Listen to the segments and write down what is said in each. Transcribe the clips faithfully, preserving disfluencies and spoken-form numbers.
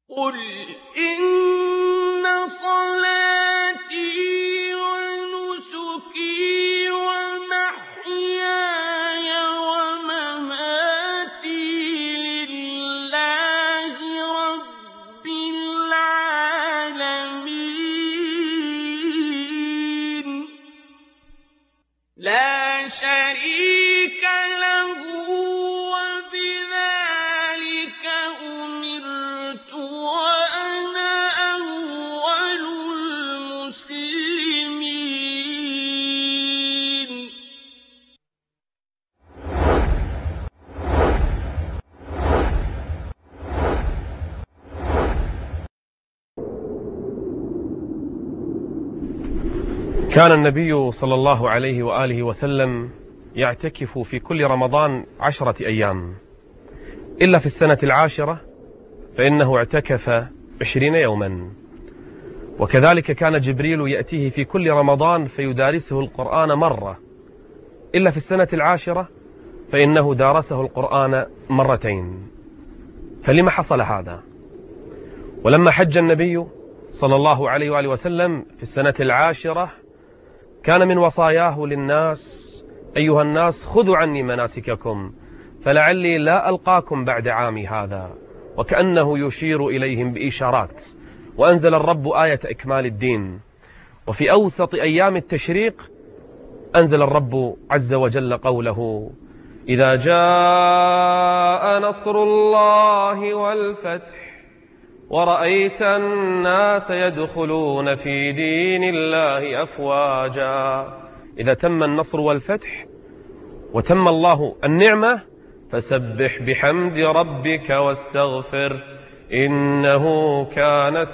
قُلْ إِنَّ صَلَاتِي وَنُسُكِي وَمَحْيَايَ وَمَمَاتِي لِلَّهِ رَبِّ الْعَالَمِينَ لَا شَرِيكَ لَهُ وَبِذَٰلِكَ أُمِرْتُ وَأَنَا أَوَّلُ الْمُسْلِمِينَ كان النبي صلى الله عليه وآله وسلم يعتكف في كل رمضان عشرة أيام، إلا في السنة العاشرة فإنه اعتكف عشرين يوما. وكذلك كان جبريل يأتيه في كل رمضان فيدارسه القرآن مرة، إلا في السنة العاشرة فإنه دارسه القرآن مرتين. فلما حصل هذا؟ ولما حج النبي صلى الله عليه وآله وسلم في السنة العاشرة كان من وصاياه للناس: أيها الناس خذوا عني مناسككم فلعلي لا ألقاكم بعد عامي هذا، وكأنه يشير إليهم بإشارات. وأنزل الرب آية إكمال الدين، وفي أوسط أيام التشريق أنزل الرب عز وجل قوله: إذا جاء نصر الله والفتح ورأيت الناس يدخلون في دين الله أفواجا. إذا تم النصر والفتح وتم الله النعمة فسبح بحمد ربك واستغفر إنه كان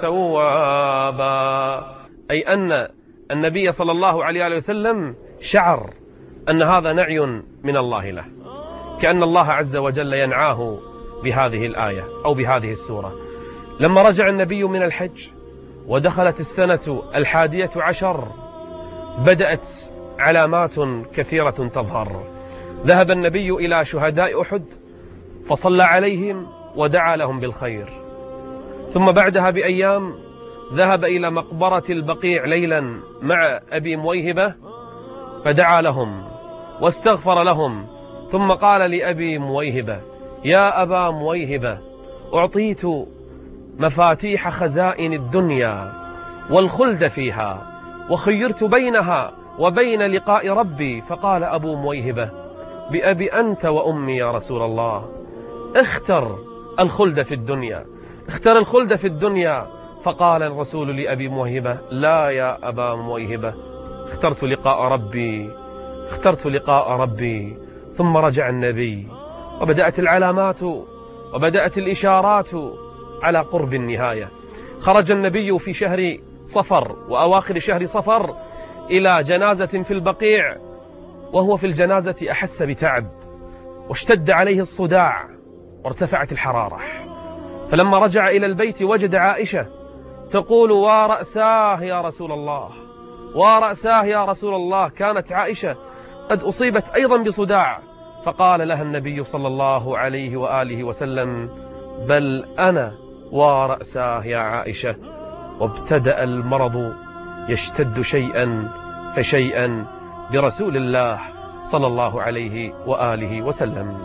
توابا. أي أن النبي صلى الله عليه وسلم شعر أن هذا نعي من الله له، كأن الله عز وجل ينعاه بهذه الآية أو بهذه السورة. لما رجع النبي من الحج ودخلت السنة الحادية عشر بدأت علامات كثيرة تظهر. ذهب النبي إلى شهداء أحد فصلى عليهم ودعا لهم بالخير، ثم بعدها بأيام ذهب إلى مقبرة البقيع ليلا مع أبي مويهبة فدعا لهم واستغفر لهم، ثم قال لأبي مويهبة: يا أبا مويهبة، أعطيت مفاتيح خزائن الدنيا والخلد فيها وخيرت بينها وبين لقاء ربي. فقال أبو مويهبة: بأبي أنت وأمي يا رسول الله، اختر الخلد في الدنيا، اختر الخلد في الدنيا. فقال الرسول لأبي مويهبة: لا يا أبا مويهبة، اخترت لقاء ربي، اخترت لقاء ربي. ثم رجع النبي وبدأت العلامات وبدأت الإشارات على قرب النهاية. خرج النبي في شهر صفر وأواخر شهر صفر إلى جنازة في البقيع، وهو في الجنازة أحس بتعب واشتد عليه الصداع وارتفعت الحرارة. فلما رجع إلى البيت وجد عائشة تقول: ورأساه يا رسول الله، ورأساه يا رسول الله. كانت عائشة قد أصيبت أيضا بصداع، فقال لها النبي صلى الله عليه وآله وسلم: بل أنا ورأساه يا عائشة. وابتدأ المرض يشتد شيئا فشيئا برسول الله صلى الله عليه وآله وسلم.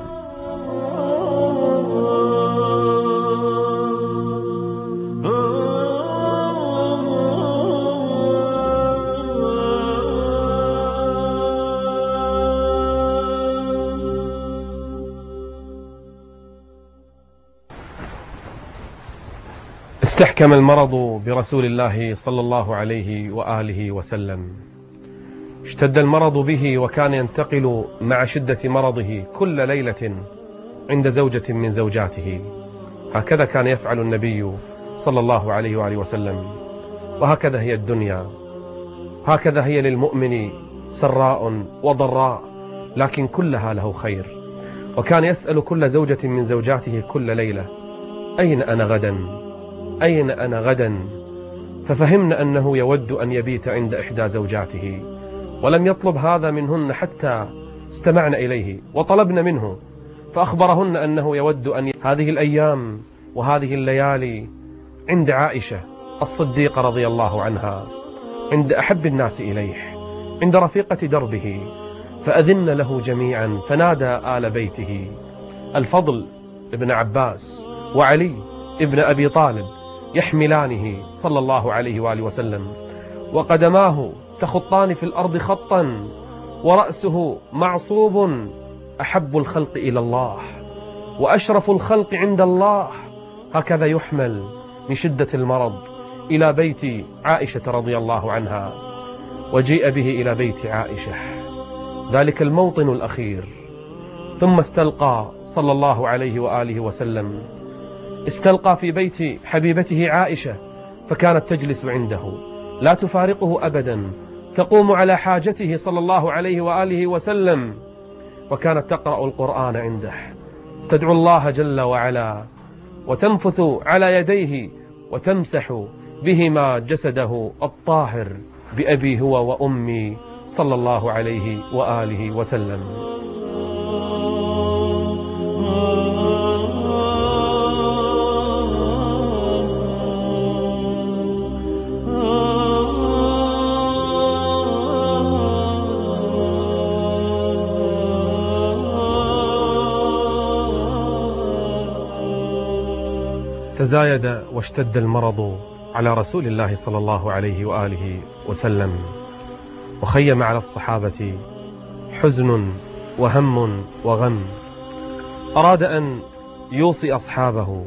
استحكم المرض برسول الله صلى الله عليه وآله وسلم، اشتد المرض به، وكان ينتقل مع شدة مرضه كل ليلة عند زوجة من زوجاته. هكذا كان يفعل النبي صلى الله عليه وآله وسلم. وهكذا هي الدنيا، هكذا هي للمؤمن سراء وضراء، لكن كلها له خير. وكان يسأل كل زوجة من زوجاته كل ليلة: أين أنا غدا؟ أين أنا غدا؟ ففهمنا أنه يود أن يبيت عند إحدى زوجاته، ولم يطلب هذا منهن حتى استمعنا إليه وطلبنا منه، فأخبرهن أنه يود أن هذه الأيام وهذه الليالي عند عائشة الصديقة رضي الله عنها، عند أحب الناس إليه، عند رفيقة دربه، فأذن له جميعا، فنادى آل بيته الفضل ابن عباس وعلي ابن أبي طالب يحملانه صلى الله عليه وآله وسلم، وقدماه تخطان في الأرض خطا، ورأسه معصوب، أحب الخلق إلى الله وأشرف الخلق عند الله، هكذا يحمل من شدة المرض إلى بيت عائشة رضي الله عنها. وجيء به إلى بيت عائشة، ذلك الموطن الأخير، ثم استلقى صلى الله عليه وآله وسلم، استلقى في بيت حبيبته عائشة، فكانت تجلس عنده لا تفارقه أبدا، تقوم على حاجته صلى الله عليه وآله وسلم، وكانت تقرأ القرآن عنده، تدعو الله جل وعلا، وتنفث على يديه وتمسح بهما جسده الطاهر بأبي هو وأمي صلى الله عليه وآله وسلم. تزايد واشتد المرض على رسول الله صلى الله عليه وآله وسلم، وخيم على الصحابة حزن وهم وغم، أراد أن يوصي أصحابه،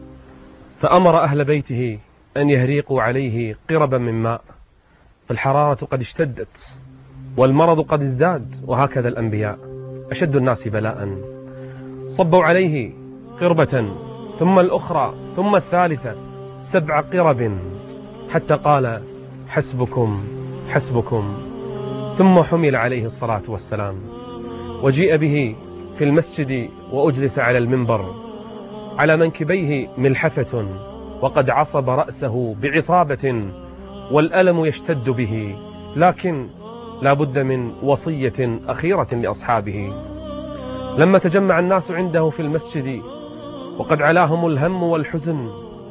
فأمر أهل بيته أن يهريقوا عليه قربا من ماء، فالحرارة قد اشتدت والمرض قد ازداد، وهكذا الأنبياء أشد الناس بلاء. صبوا عليه قربة ثم الأخرى ثم الثالثة، سبع قرب، حتى قال حسبكم حسبكم، ثم حمل عليه الصلاة والسلام، وجيء به في المسجد وأجلس على المنبر، على منكبيه ملحفة، وقد عصب رأسه بعصابة، والألم يشتد به، لكن لا بد من وصية أخيرة لأصحابه. لما تجمع الناس عنده في المسجد وقد علاهم الهم والحزن،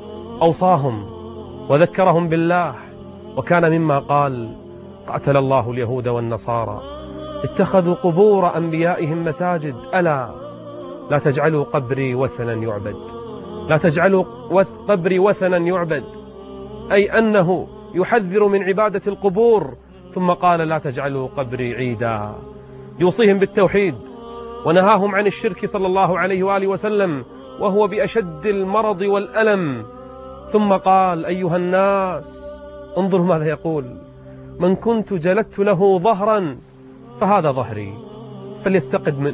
أوصاهم وذكرهم بالله، وكان مما قال: قاتل الله اليهود والنصارى اتخذوا قبور أنبيائهم مساجد، ألا لا تجعلوا قبري وثنا يعبد، لا تجعلوا قبري وثنا يعبد، أي أنه يحذر من عبادة القبور، ثم قال: لا تجعلوا قبري عيدا، يوصيهم بالتوحيد، ونهاهم عن الشرك صلى الله عليه وآله وسلم وهو بأشد المرض والألم. ثم قال: أيها الناس، انظروا ماذا يقول: من كنت جلدت له ظهرا فهذا ظهري، فليستقد منه،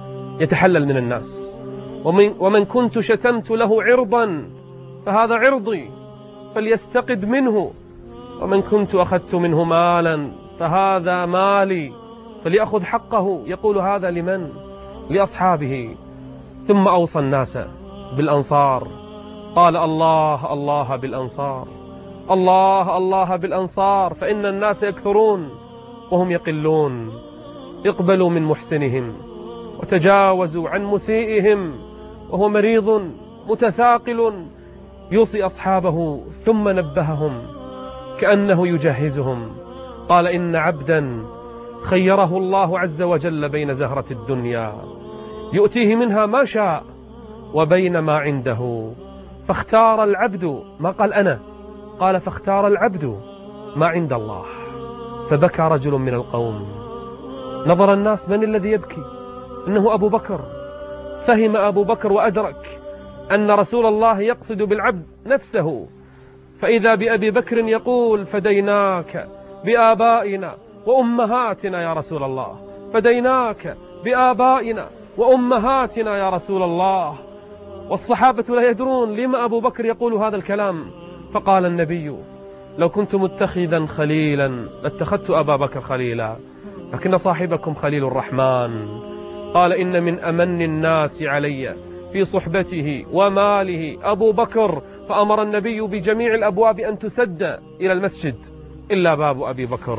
يتحلل من الناس، ومن, ومن كنت شتمت له عرضا فهذا عرضي، فليستقد منه، ومن كنت أخذت منه مالا فهذا مالي، فليأخذ حقه. يقول هذا لمن؟ لأصحابه. ثم أوصى الناس بالأنصار، قال: الله الله بالأنصار، الله الله بالأنصار، فإن الناس يكثرون وهم يقلون، اقبلوا من محسنهم وتجاوزوا عن مسيئهم، وهو مريض متثاقل. يوصي أصحابه ثم نبههم كأنه يجهزهم، قال: إن عبدا خيره الله عز وجل بين زهرة الدنيا يؤتيه منها ما شاء وبين ما عنده، فاختار العبد، ما قال أنا، قال فاختار العبد ما عند الله. فبكى رجل من القوم، نظر الناس من الذي يبكي، إنه أبو بكر. فهم أبو بكر وأدرك أن رسول الله يقصد بالعبد نفسه، فإذا بأبي بكر يقول: فديناك بآبائنا وأمهاتنا يا رسول الله، فديناك بآبائنا وأمهاتنا يا رسول الله. والصحابة لا يدرون لما أبو بكر يقول هذا الكلام. فقال النبي: لو كنت متخذا خليلا لاتخذت أبا بكر خليلا، لكن صاحبكم خليل الرحمن. قال: إن من أمن الناس علي في صحبته وماله أبو بكر. فأمر النبي بجميع الأبواب أن تسد إلى المسجد إلا باب أبي بكر.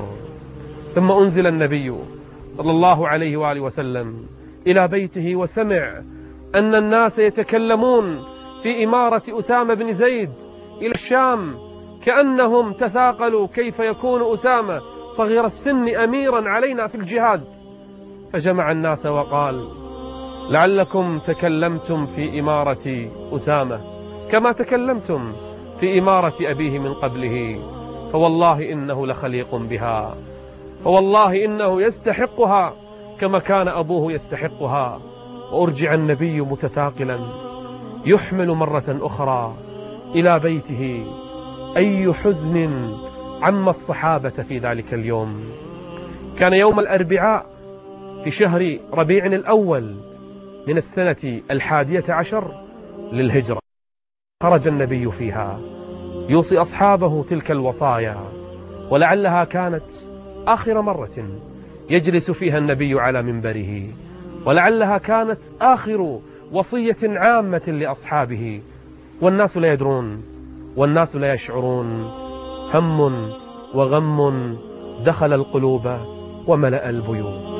ثم أنزل النبي صلى الله عليه وآله وسلم إلى بيته، وسمع أن الناس يتكلمون في إمارة أسامة بن زيد، إلى الشام كأنهم تثاقلوا كيف يكون أسامة صغير السن أميرا علينا في الجهاد، فجمع الناس وقال: لعلكم تكلمتم في إمارة أسامة كما تكلمتم في إمارة أبيه من قبله، فوالله إنه لخليق بها، فوالله إنه يستحقها كما كان أبوه يستحقها. وأرجع النبي متثاقلا يحمل مرة أخرى إلى بيته. أي حزن عم الصحابة في ذلك اليوم. كان يوم الأربعاء في شهر ربيع الأول من السنة الحادية عشر للهجرة. خرج النبي فيها يوصي أصحابه تلك الوصايا، ولعلها كانت آخر مرة يجلس فيها النبي على منبره، ولعلها كانت آخر وصية عامة لأصحابه. والناس لا يدرون والناس لا يشعرون. هم وغم دخل القلوب وملأ البيوت.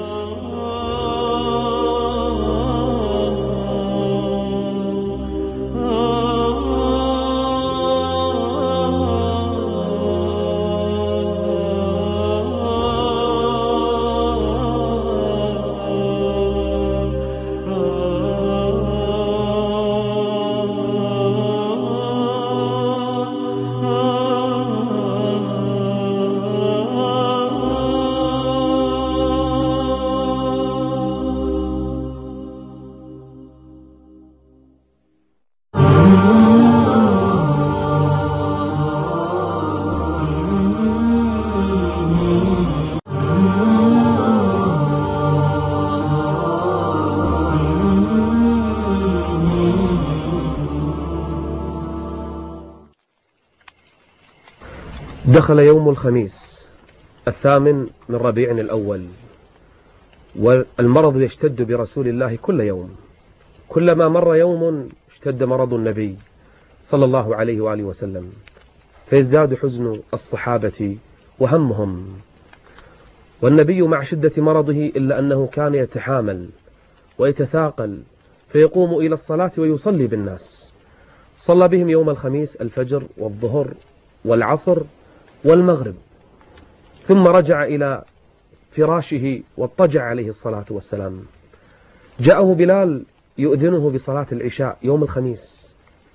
دخل يوم الخميس الثامن من ربيع الأول، والمرض يشتد برسول الله كل يوم. كلما مر يوم اشتد مرض النبي صلى الله عليه وآله وسلم، فيزداد حزن الصحابة وهمهم. والنبي مع شدة مرضه إلا أنه كان يتحامل ويتثاقل، فيقوم إلى الصلاة ويصلي بالناس. صلى بهم يوم الخميس الفجر والظهر والعصر والمغرب، ثم رجع إلى فراشه واضطجع عليه الصلاة والسلام. جاءه بلال يؤذنه بصلاة العشاء يوم الخميس،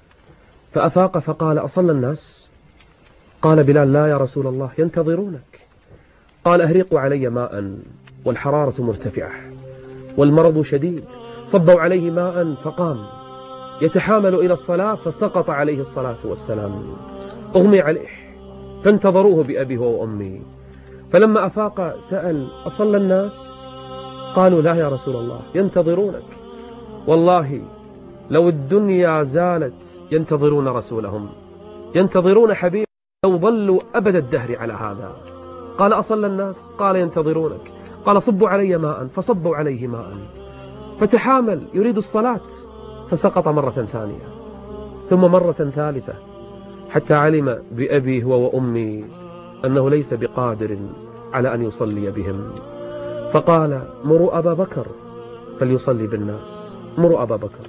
فأفاق فقال: أصلى الناس؟ قال بلال: لا يا رسول الله، ينتظرونك. قال: أهريقوا علي ماء، والحرارة مرتفعة والمرض شديد. صبوا عليه ماء فقام يتحامل إلى الصلاة، فسقط عليه الصلاة والسلام، أغمي عليه، فانتظروه بأبيه وأمي. فلما أفاق سأل: أصلى الناس؟ قالوا: لا يا رسول الله، ينتظرونك. والله لو الدنيا زالت ينتظرون رسولهم، ينتظرون حبيب، لو ظلوا أبد الدهر على هذا. قال: أصلى الناس؟ قال: ينتظرونك. قال: صبوا علي ماء، فصبوا عليه ماء، فتحامل يريد الصلاة، فسقط مرة ثانية ثم مرة ثالثة، حتى علم بأبيه وأمي أنه ليس بقادر على أن يصلي بهم. فقال: مروا أبا بكر فليصلي بالناس، مروا أبا بكر.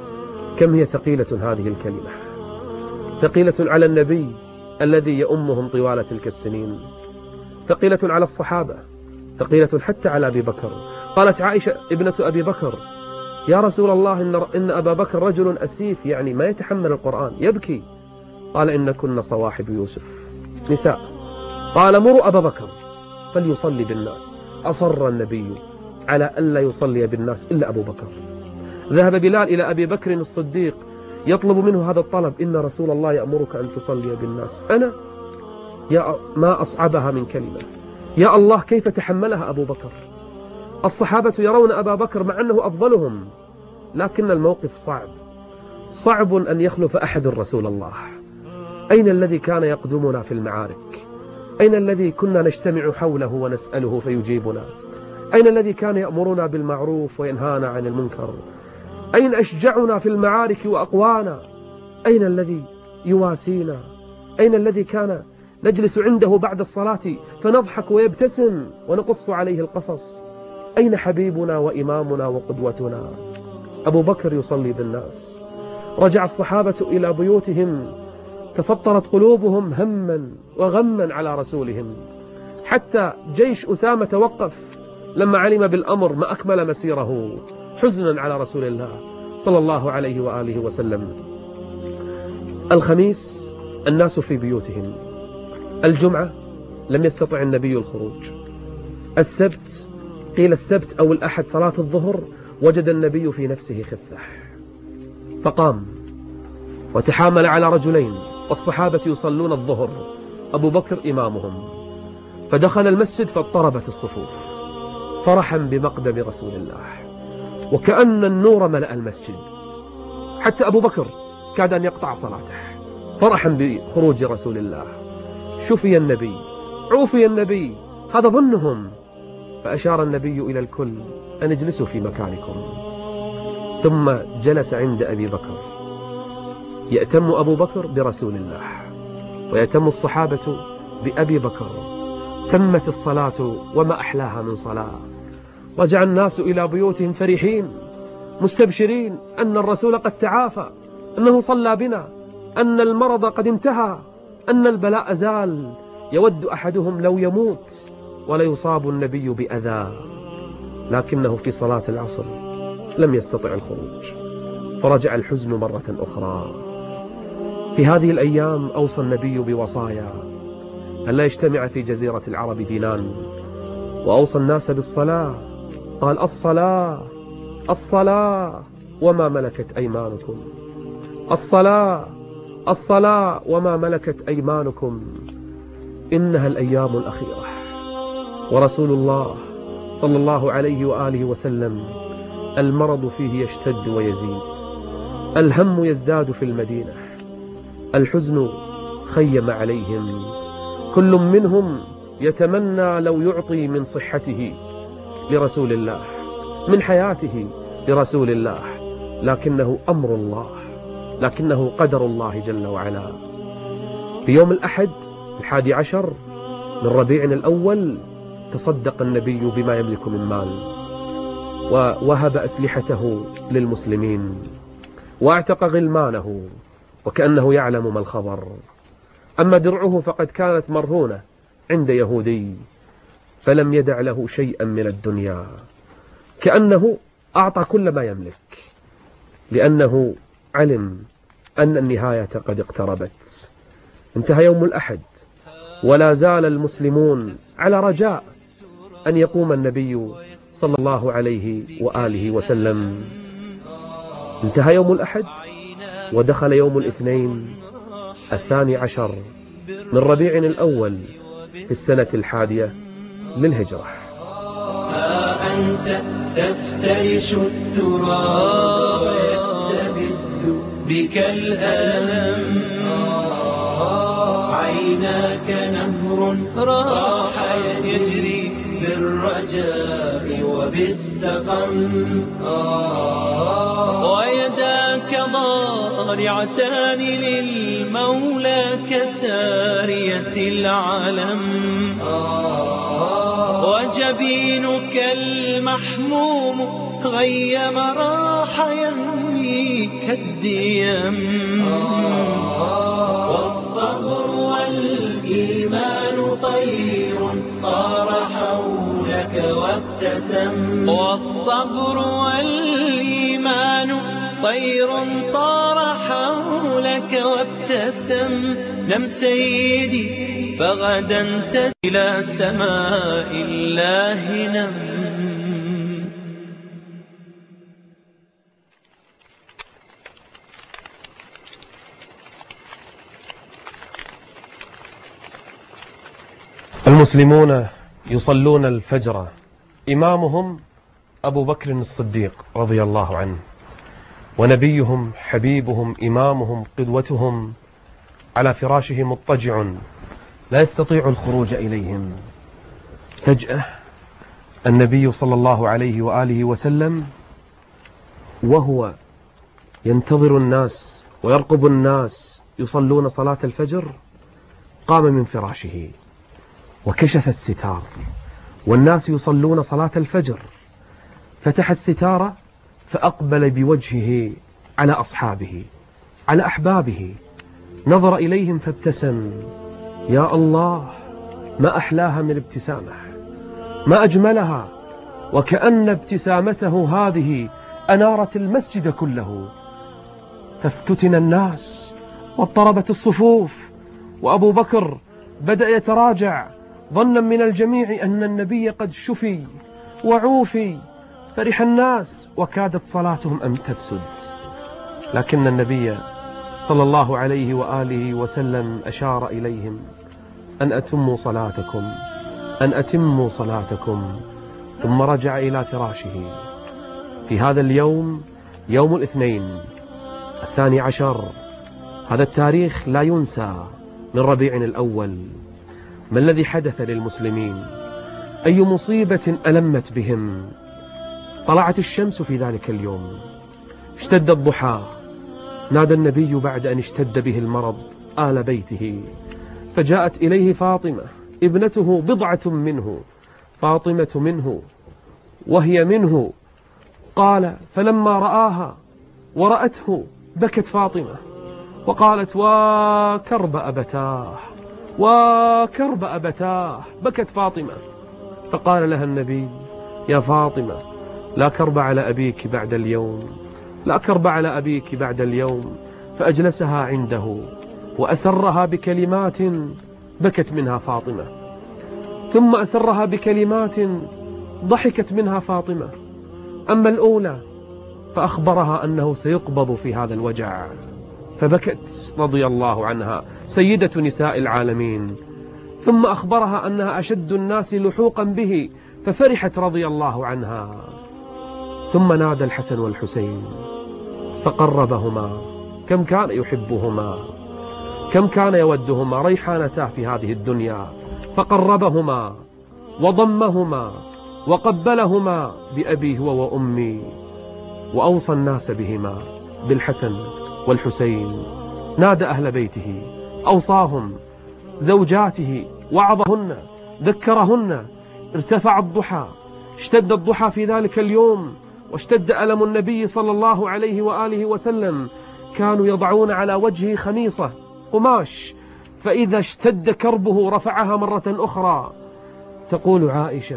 كم هي ثقيلة هذه الكلمة، ثقيلة على النبي الذي يؤمهم طوال تلك السنين، ثقيلة على الصحابة، ثقيلة حتى على أبي بكر. قالت عائشة ابنة أبي بكر: يا رسول الله، إن, إن أبا بكر رجل أسيف، يعني ما يتحمل القرآن، يبكي. قال: إن كن صواحب يوسف، نساء. قال: مروا أبا بكر فليصلي بالناس. أصر النبي على ألا يصلي بالناس إلا أبو بكر. ذهب بلال إلى أبي بكر الصديق يطلب منه هذا الطلب: إن رسول الله يأمرك أن تصلي بالناس. أنا يا ما أصعبها من كلمة، يا الله كيف تحملها أبو بكر. الصحابة يرون أبا بكر مع أنه أفضلهم، لكن الموقف صعب، صعب أن يخلف أحد رسول الله. أين الذي كان يقدمنا في المعارك؟ أين الذي كنا نجتمع حوله ونسأله فيجيبنا؟ أين الذي كان يأمرنا بالمعروف وينهانا عن المنكر؟ أين أشجعنا في المعارك وأقوانا؟ أين الذي يواسينا؟ أين الذي كان نجلس عنده بعد الصلاة فنضحك ويبتسم ونقص عليه القصص؟ أين حبيبنا وإمامنا وقدوتنا؟ أبو بكر يصلي بالناس. رجع الصحابة إلى بيوتهم تفطرت قلوبهم هما وغما على رسولهم، حتى جيش أسامة توقف لما علم بالأمر ما أكمل مسيره حزنا على رسول الله صلى الله عليه وآله وسلم. الخميس الناس في بيوتهم، الجمعة لم يستطع النبي الخروج، السبت قيل السبت أو الأحد صلاة الظهر وجد النبي في نفسه خفة فقام وتحامل على رجلين والصحابة يصلون الظهر، أبو بكر إمامهم، فدخل المسجد فاضطربت الصفوف فرحا بمقدم رسول الله، وكأن النور ملأ المسجد، حتى أبو بكر كاد أن يقطع صلاته فرحا بخروج رسول الله. شفي النبي، عوفي النبي، هذا ظنهم. فأشار النبي إلى الكل أن اجلسوا في مكانكم، ثم جلس عند أبي بكر. يأتم أبو بكر برسول الله ويأتم الصحابة بأبي بكر. تمت الصلاة وما أحلاها من صلاة. رجع الناس إلى بيوتهم فرحين مستبشرين أن الرسول قد تعافى، أنه صلى بنا، أن المرض قد انتهى، أن البلاء زال. يود أحدهم لو يموت ولا يصاب النبي بأذى، لكنه في صلاة العصر لم يستطع الخروج، فرجع الحزن مرة أخرى. في هذه الأيام أوصى النبي بوصايا أن لا يجتمع في جزيرة العرب دينان، وأوصى الناس بالصلاة. قال: الصلاة الصلاة وما ملكت أيمانكم، الصلاة الصلاة وما ملكت أيمانكم، إنها الأيام الأخيرة. ورسول الله صلى الله عليه وآله وسلم المرض فيه يشتد ويزيد، الهم يزداد في المدينة، الحزن خيم عليهم، كل منهم يتمنى لو يعطي من صحته لرسول الله، من حياته لرسول الله، لكنه أمر الله، لكنه قدر الله جل وعلا. في يوم الأحد الحادي عشر من ربيع الأول تصدق النبي بما يملك من مال، ووهب أسلحته للمسلمين، واعتق غلمانه وكأنه يعلم ما الخبر. أما درعه فقد كانت مرهونة عند يهودي، فلم يدع له شيئا من الدنيا، كأنه أعطى كل ما يملك، لأنه علم أن النهاية قد اقتربت. انتهى يوم الأحد ولا زال المسلمون على رجاء أن يقوم النبي صلى الله عليه وآله وسلم. انتهى يوم الأحد ودخل يوم الاثنين الثاني عشر من ربيع الأول في السنة الحادية للهجرة. ها أنت تفترش التراب ويستبد بك الألم، عيناك نهر راح يجري بالرجاء وبالسقم، ويداك ضارعتان للمولى كسارية العلم، وجبينك المحموم غيم راح يهوي كالديم، والصبر والإيمان طير طار حولك وابتسم، والصبر والإيمان طير طار حولك وابتسم. نم سيدي فغدا تزل إلى سماء الله نم. المسلمون يصلون الفجر، إمامهم أبو بكر الصديق رضي الله عنه، ونبيهم حبيبهم إمامهم قدوتهم على فراشه مضطجع لا يستطيع الخروج إليهم. فجأة النبي صلى الله عليه وآله وسلم وهو ينتظر الناس ويرقب الناس يصلون صلاة الفجر قام من فراشه وكشف الستار، والناس يصلون صلاة الفجر، فتح الستار فأقبل بوجهه على أصحابه على أحبابه، نظر إليهم فابتسم. يا الله، ما أحلاها من ابتسامة، ما أجملها، وكأن ابتسامته هذه أنارت المسجد كله. فافتتن الناس واضطربت الصفوف، وأبو بكر بدأ يتراجع ظنا من الجميع أن النبي قد شفي وعوفي. فرح الناس وكادت صلاتهم أن تفسد، لكن النبي صلى الله عليه وآله وسلم أشار إليهم أن أتموا صلاتكم، أن أتموا صلاتكم، ثم رجع إلى فراشه. في هذا اليوم، يوم الاثنين الثاني عشر، هذا التاريخ لا ينسى، من ربيع الأول، ما الذي حدث للمسلمين؟ أي مصيبة ألمت بهم؟ طلعت الشمس في ذلك اليوم، اشتد الضحى، نادى النبي بعد أن اشتد به المرض آل بيته، فجاءت إليه فاطمة ابنته بضعة منه، فاطمة منه وهي منه. قال: فلما رآها ورأته بكت فاطمة وقالت: وكرب أبتاه، وكرب أبتاه، بكت فاطمة. فقال لها النبي: يا فاطمة، لا كرب على أبيك بعد اليوم، لا كرب على أبيك بعد اليوم. فأجلسها عنده وأسرها بكلمات بكت منها فاطمة، ثم أسرها بكلمات ضحكت منها فاطمة. أما الأولى فأخبرها أنه سيقبض في هذا الوجع، فبكت رضي الله عنها، سيدة نساء العالمين. ثم أخبرها أنها أشد الناس لحوقا به، ففرحت رضي الله عنها. ثم نادى الحسن والحسين فقربهما، كم كان يحبهما، كم كان يودهما، ريحانتاه في هذه الدنيا، فقربهما وضمهما وقبلهما بأبي هو وأمي، وأوصى الناس بهما، بالحسن والحسين. نادى أهل بيته، أوصاهم، زوجاته، وعظهن، ذكرهن. ارتفع الضحى، اشتد الضحى في ذلك اليوم، واشتد ألم النبي صلى الله عليه وآله وسلم. كانوا يضعون على وجهه خميصة قماش، فإذا اشتد كربه رفعها مرة أخرى. تقول عائشة: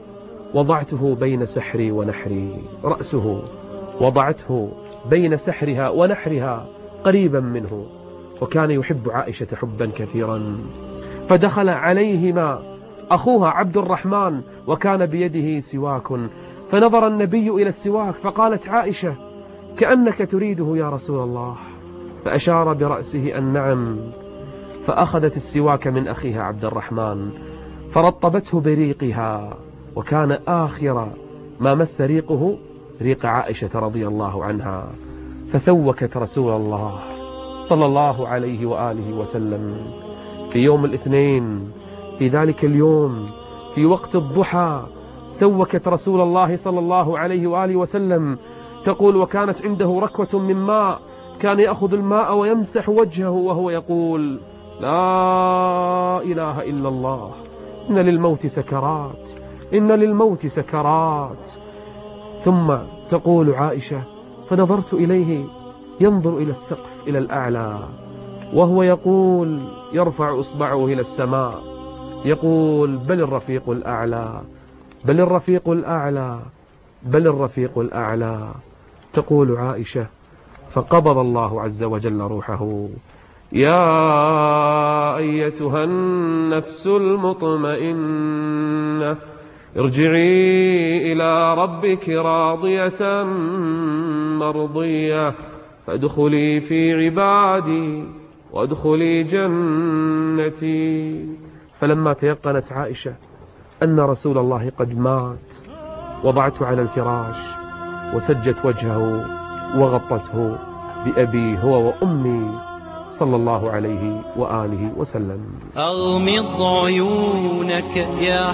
وضعته بين سحري ونحري، رأسه وضعته بين سحرها ونحرها قريبا منه، وكان يحب عائشة حبا كثيرا. فدخل عليهما أخوها عبد الرحمن وكان بيده سواك، فنظر النبي إلى السواك، فقالت عائشة: كأنك تريده يا رسول الله. فأشار برأسه أن نعم، فأخذت السواك من أخيها عبد الرحمن فرطبته بريقها، وكان آخر ما مس ريقه ريق عائشة رضي الله عنها. فسوكت رسول الله صلى الله عليه وآله وسلم في يوم الاثنين، في ذلك اليوم في وقت الضحى، سوكت رسول الله صلى الله عليه وآله وسلم. تقول: وكانت عنده ركوة من ماء، كان يأخذ الماء ويمسح وجهه وهو يقول: لا إله إلا الله، إن للموت سكرات، إن للموت سكرات. ثم تقول عائشة: فنظرت إليه ينظر إلى السقف، إلى الأعلى، وهو يقول، يرفع إصبعه إلى السماء، يقول: بل الرفيق الأعلى، بل الرفيق الأعلى، بل الرفيق الأعلى. تقول عائشة: فقبض الله عز وجل روحه. يا أيتها النفس المطمئنة، ارجعي إلى ربك راضية مرضية، فادخلي في عبادي وادخلي جنتي. فلما تيقنت عائشة أن رسول الله قد مات، وضعته على الفراش وسجت وجهه وغطته بأبي هو وأمي صلى الله عليه وآله وسلم. أغمض عيونك يا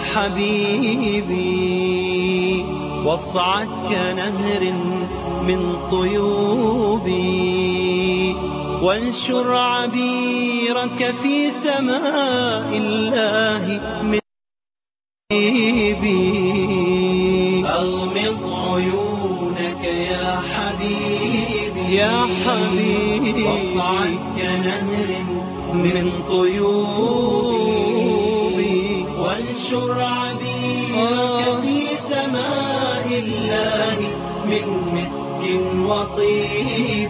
حبيبي، واصعد كنهر من طيوبي، وانشر عبيرك في سماء الله من حبيبي. أغمض عيونك يا حبيبي، يا حبيبي، واصعد كنهر من طيوبي وانشر عبيرك في سماء الله من مسك وطيب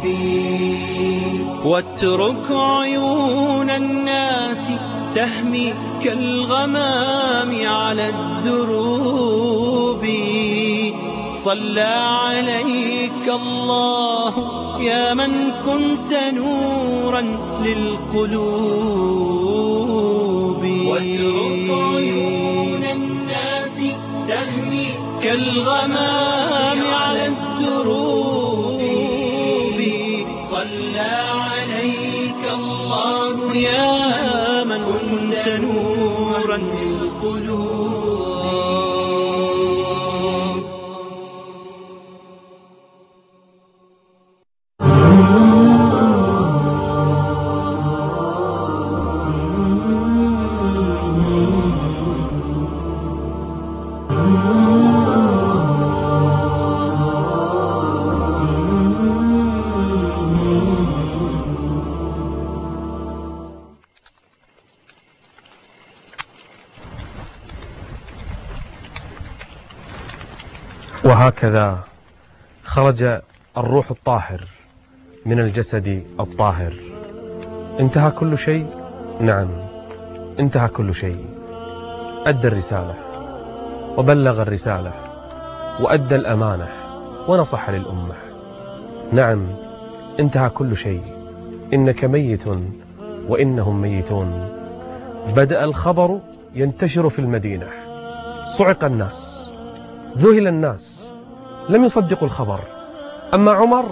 واترك عيون الناس تهمي كالغمام على الدروب صلى عليك الله يا من كنت نورا للقلوب واترك عيون الناس تهمي كالغمام على الدروب صلى عليك الله يا من كنت نورا للقلوب. وهكذا خرج الروح الطاهر من الجسد الطاهر. انتهى كل شيء؟ نعم، انتهى كل شيء. أدى الرسالة وبلغ الرسالة وأدى الأمانة ونصح للأمة. نعم، انتهى كل شيء. إنك ميت وإنهم ميتون. بدأ الخبر ينتشر في المدينة، صعق الناس، ذهل الناس، لم يصدقوا الخبر. أما عمر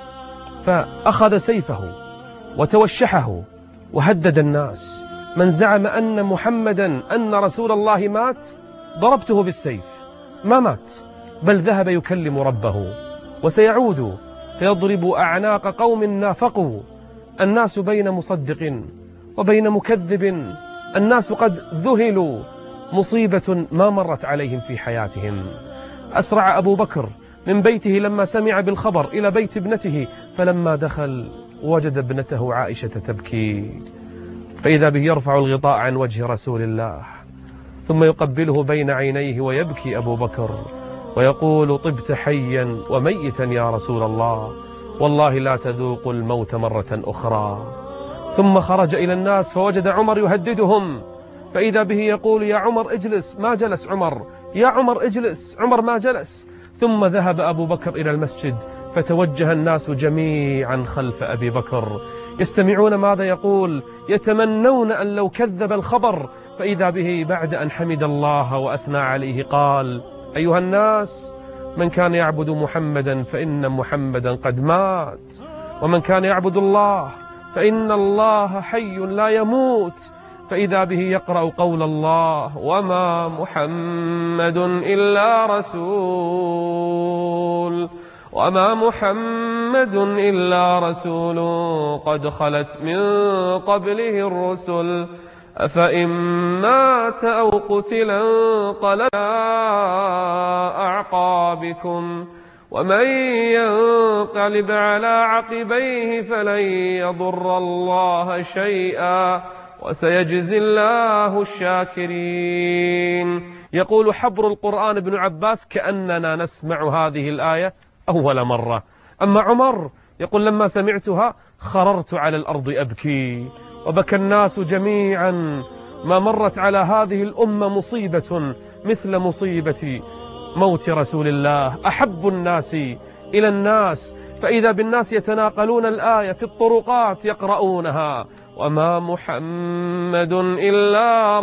فأخذ سيفه وتوشحه وهدد الناس. من زعم أن محمدا أن رسول الله مات ضربته بالسيف. ما مات، بل ذهب يكلم ربه وسيعود فيضرب أعناق قوم نافقوا. الناس بين مصدق وبين مكذب. الناس قد ذهلوا، مصيبة ما مرت عليهم في حياتهم. أسرع أبو بكر من بيته لما سمع بالخبر إلى بيت ابنته، فلما دخل وجد ابنته عائشة تبكي، فإذا به يرفع الغطاء عن وجه رسول الله ثم يقبله بين عينيه ويبكي أبو بكر ويقول: طبت حيا وميتا يا رسول الله، والله لا تذوق الموت مرة أخرى. ثم خرج إلى الناس فوجد عمر يهددهم، فإذا به يقول: يا عمر اجلس. ما جلس عمر. يا عمر اجلس. عمر ما جلس. ثم ذهب أبو بكر إلى المسجد، فتوجه الناس جميعا خلف أبي بكر يستمعون ماذا يقول، يتمنون أن لو كذب الخبر. فإذا به بعد أن حمد الله وأثنى عليه قال: أيها الناس، من كان يعبد محمدا فإن محمدا قد مات، ومن كان يعبد الله فإن الله حي لا يموت. فإذا به يقرأ قول الله: وما محمد إلا رسول وما محمد إلا رسول قد خلت من قبله الرسل أفإن مات أو قتل انقلب أعقابكم ومن ينقلب على عقبيه فلن يضر الله شيئا وسيجزي الله الشاكرين. يقول حبر القرآن ابن عباس: كأننا نسمع هذه الآية أول مرة. أما عمر يقول: لما سمعتها خررت على الأرض أبكي، وبكى الناس جميعا. ما مرت على هذه الأمة مصيبة مثل مصيبة موت رسول الله، أحب الناس إلى الناس. فإذا بالناس يتناقلون الآية في الطرقات يقرؤونها: وما محمد إلا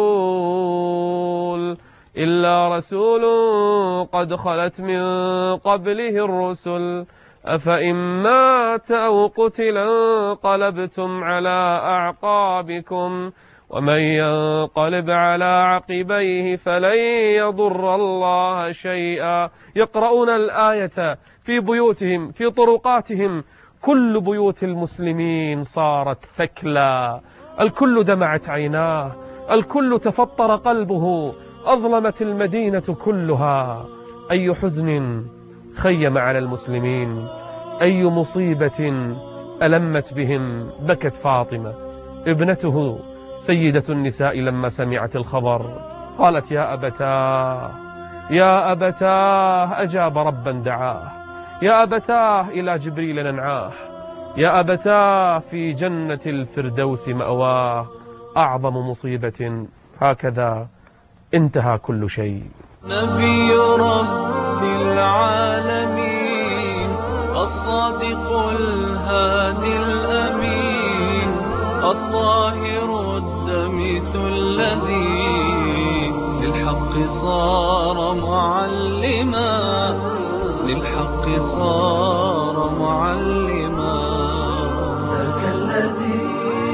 رسول إلا رسول قد خلت من قبله الرسل أفإن مات أو قتل انقلبتم على أعقابكم ومن ينقلب على عقبيه فلن يضر الله شيئا. يقرؤون الآية في بيوتهم في طرقاتهم. كل بيوت المسلمين صارت ثكلى، الكل دمعت عيناه، الكل تفطر قلبه، أظلمت المدينة كلها. أي حزن خيم على المسلمين، أي مصيبة ألمت بهم. بكت فاطمة ابنته سيدة النساء لما سمعت الخبر، قالت يا أبتاه يا أبتاه أجاب ربا دعاه، يا أبتاه إلى جبريل ننعاه، يا أبتاه في جنة الفردوس مأواه، أعظم مصيبة هكذا انتهى كل شيء. نبي رب العالمين الصادق الهادي الأمين الطاهر الدمث الذي للحق صار معلما للحق صار معلما ذاك الذي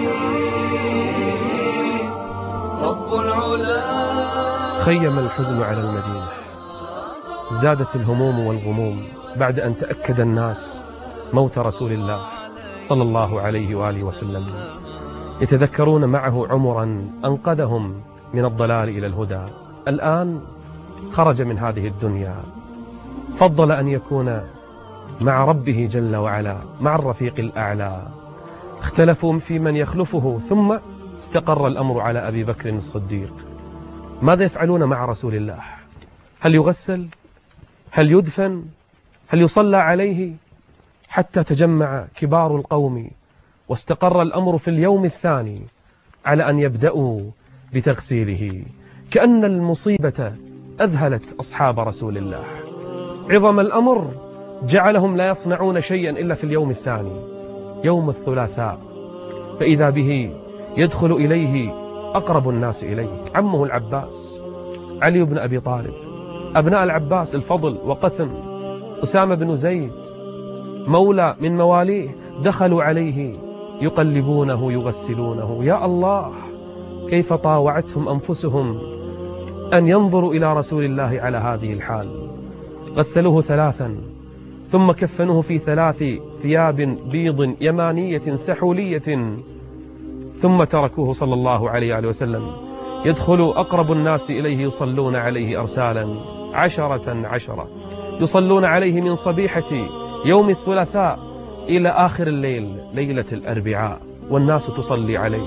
رب العلا. خيم الحزن على المدينة، ازدادت الهموم والغموم بعد أن تأكد الناس موت رسول الله صلى الله عليه وآله وسلم، يتذكرون معه عمرا أنقذهم من الضلال إلى الهدى. الآن خرج من هذه الدنيا، فضل أن يكون مع ربه جل وعلا مع الرفيق الأعلى. اختلفوا في من يخلفه، ثم استقر الأمر على أبي بكر الصديق. ماذا يفعلون مع رسول الله؟ هل يغسل؟ هل يدفن؟ هل يصلى عليه؟ حتى تجمع كبار القوم واستقر الأمر في اليوم الثاني على أن يبدأوا بتغسيله. كأن المصيبة أذهلت أصحاب رسول الله، عظم الأمر جعلهم لا يصنعون شيئا إلا في اليوم الثاني يوم الثلاثاء، فإذا به يدخل إليه أقرب الناس إليه عمه العباس علي بن أبي طالب، أبناء العباس الفضل وقثم، أسامة بن زيد مولى من مواليه، دخلوا عليه يقلبونه يغسلونه. يا الله كيف طاوعتهم أنفسهم أن ينظروا إلى رسول الله على هذه الحال. غسلوه ثلاثا ثم كفنوه في ثلاث ثياب بيض يمانية سحولية، ثم تركوه صلى الله عليه وسلم يدخل أقرب الناس إليه يصلون عليه أرسالا عشرة عشرة، يصلون عليه من صبيحة يوم الثلاثاء إلى آخر الليل ليلة الأربعاء، والناس تصلي عليه.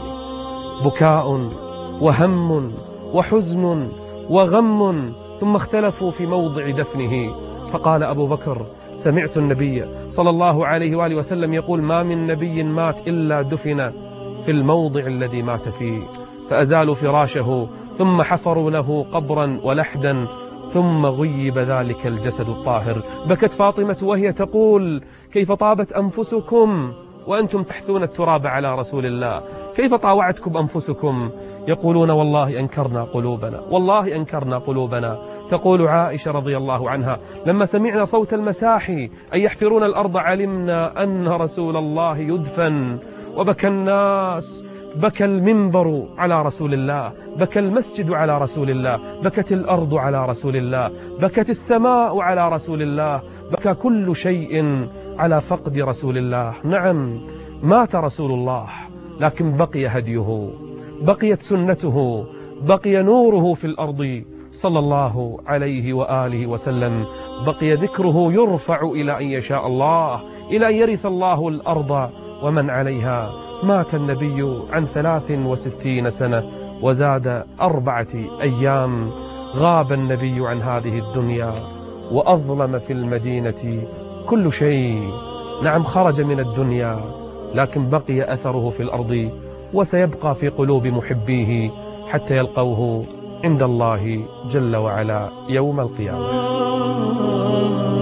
بكاء وهم وحزن وغم، ثم اختلفوا في موضع دفنه. فقال أبو بكر سمعت النبي صلى الله عليه وآله وسلم يقول ما من نبي مات إلا دفن في الموضع الذي مات فيه، فأزالوا فراشه ثم حفروا له قبرا ولحدا، ثم غيب ذلك الجسد الطاهر. بكت فاطمة وهي تقول كيف طابت أنفسكم وأنتم تحثون التراب على رسول الله، كيف طاوعتكم أنفسكم؟ يقولون والله أنكرنا قلوبنا، والله أنكرنا قلوبنا. تقول عائشة رضي الله عنها لما سمعنا صوت المساحي أي يحفرون الأرض علمنا أن رسول الله يدفن. وبكى الناس، بكى المنبر على رسول الله، بكى المسجد على رسول الله، بكت الأرض على رسول الله، بكت السماء على رسول الله، بكى كل شيء على فقد رسول الله. نعم مات رسول الله، لكن بقي هديه، بقيت سنته، بقي نوره في الأرض صلى الله عليه وآله وسلم، بقي ذكره يرفع إلى أن يشاء الله، إلى أن يرث الله الأرض ومن عليها. مات النبي عن ثلاث وستين سنة وزاد أربعة أيام، غاب النبي عن هذه الدنيا وأظلم في المدينة كل شيء. نعم خرج من الدنيا لكن بقي أثره في الأرض، وسيبقى في قلوب محبيه حتى يلقوه عند الله جل وعلا يوم القيامة.